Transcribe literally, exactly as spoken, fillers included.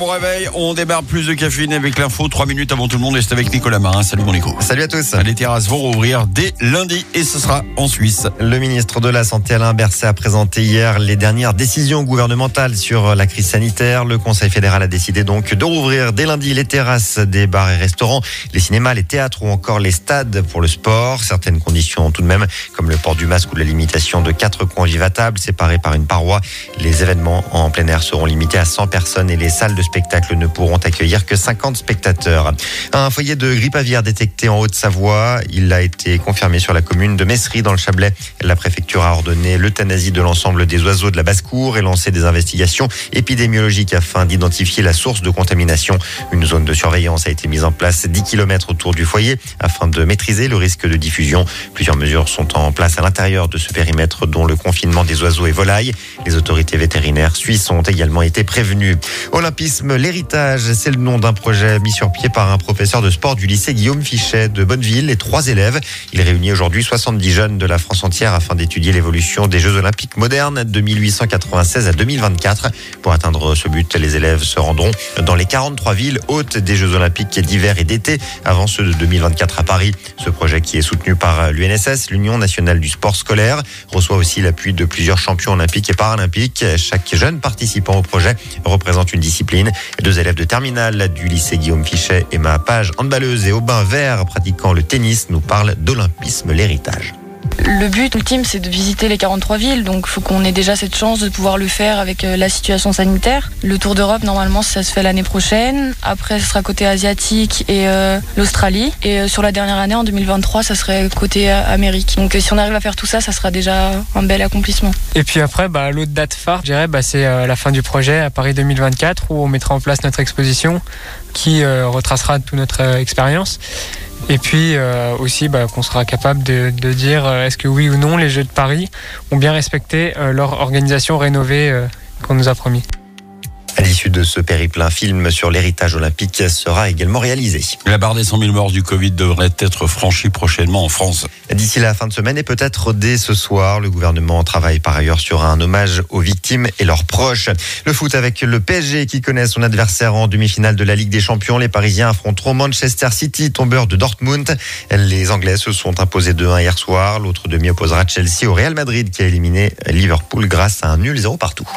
bon réveil. On démarre plus de caféine avec l'info. Trois minutes avant tout le monde et c'est avec Nicolas Marin. Salut mon Nico. Salut à tous. Les terrasses vont rouvrir dès lundi et ce sera en Suisse. Le ministre de la Santé Alain Berset a présenté hier les dernières décisions gouvernementales sur la crise sanitaire. Le Conseil fédéral a décidé donc de rouvrir dès lundi les terrasses des bars et restaurants, les cinémas, les théâtres ou encore les stades pour le sport. Certaines conditions tout de même, comme le port du masque ou la limitation de quatre convives à table séparés par une paroi. Les événements en plein air seront limités à cent personnes et les salles de spectacle ne pourront accueillir que cinquante spectateurs. Un foyer de grippe aviaire détecté en Haute-Savoie. Il a été confirmé sur la commune de Messery dans le Chablais. La préfecture a ordonné l'euthanasie de l'ensemble des oiseaux de la basse-cour et lancé des investigations épidémiologiques afin d'identifier la source de contamination. Une zone de surveillance a été mise en place dix kilomètres autour du foyer afin de maîtriser le risque de diffusion. Plusieurs mesures sont en place à l'intérieur de ce périmètre, dont le confinement des oiseaux et volailles. Les autorités vétérinaires suisses ont également été prévenues. Olympisme, l'héritage, c'est le nom d'un projet mis sur pied par un professeur de sport du lycée Guillaume Fichet de Bonneville et trois élèves. Il réunit aujourd'hui soixante-dix jeunes de la France entière afin d'étudier l'évolution des Jeux Olympiques modernes de mille huit cent quatre-vingt-seize à deux mille vingt-quatre. Pour atteindre ce but, les élèves se rendront dans les quarante-trois villes hôtes des Jeux Olympiques d'hiver et d'été avant ceux de deux mille vingt-quatre à Paris. Ce projet, qui est soutenu par l'U N S S, l'Union nationale du sport scolaire, reçoit aussi l'appui de plusieurs champions olympiques et paralympiques. Chaque jeune participant au projet représente une discipline. Deux élèves de terminale du lycée Guillaume Fichet, Emma Page, handballeuse, et Aubin Vert, pratiquant le tennis, nous parlent d'Olympisme, l'héritage. Le but ultime, c'est de visiter les quarante-trois villes, donc il faut qu'on ait déjà cette chance de pouvoir le faire avec la situation sanitaire. Le Tour d'Europe, normalement, ça se fait l'année prochaine. Après, ce sera côté asiatique et euh, l'Australie. Et euh, sur la dernière année, en deux mille vingt-trois, ça serait côté euh, Amérique. Donc euh, si on arrive à faire tout ça, ça sera déjà un bel accomplissement. Et puis après, bah, l'autre date phare, je dirais, bah, c'est euh, la fin du projet à Paris deux mille vingt-quatre, où on mettra en place notre exposition qui euh, retracera toute notre euh, expérience. Et puis euh, aussi bah, qu'on sera capable de, de dire euh, est-ce que oui ou non les Jeux de Paris ont bien respecté euh, leur organisation rénovée euh, qu'on nous a promis. À l'issue de ce périple, un film sur l'héritage olympique sera également réalisé. La barre des cent mille morts du Covid devrait être franchie prochainement en France. D'ici la fin de semaine et peut-être dès ce soir, le gouvernement travaille par ailleurs sur un hommage aux victimes et leurs proches. Le foot avec le P S G qui connaît son adversaire en demi-finale de la Ligue des Champions. Les Parisiens affronteront Manchester City, tombeur de Dortmund. Les Anglais se sont imposés deux un hier soir. L'autre demi opposera Chelsea au Real Madrid qui a éliminé Liverpool grâce à un nul zéro partout.